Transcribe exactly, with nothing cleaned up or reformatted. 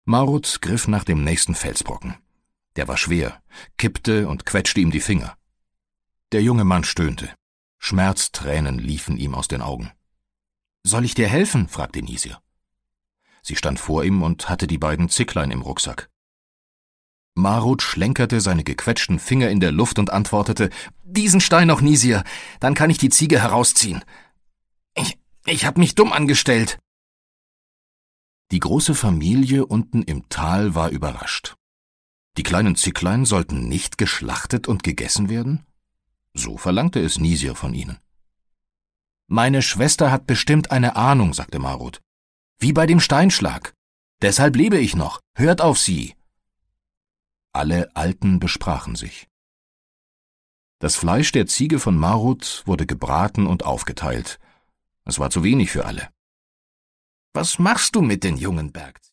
Marut griff nach dem nächsten Felsbrocken. Der war schwer, kippte und quetschte ihm die Finger. Der junge Mann stöhnte. Schmerztränen liefen ihm aus den Augen. »Soll ich dir helfen?« fragte Nisir. Sie stand vor ihm und hatte die beiden Zicklein im Rucksack. Marut schlenkerte seine gequetschten Finger in der Luft und antwortete, »Diesen Stein noch, Nisir, dann kann ich die Ziege herausziehen. Ich, ich hab mich dumm angestellt.« Die große Familie unten im Tal war überrascht. Die kleinen Zicklein sollten nicht geschlachtet und gegessen werden? So verlangte es Nisir von ihnen. »Meine Schwester hat bestimmt eine Ahnung«, sagte Marut. »Wie bei dem Steinschlag. Deshalb lebe ich noch. Hört auf sie!« Alle Alten besprachen sich. Das Fleisch der Ziege von Marut wurde gebraten und aufgeteilt. Es war zu wenig für alle. »Was machst du mit den jungen Bergziegen?«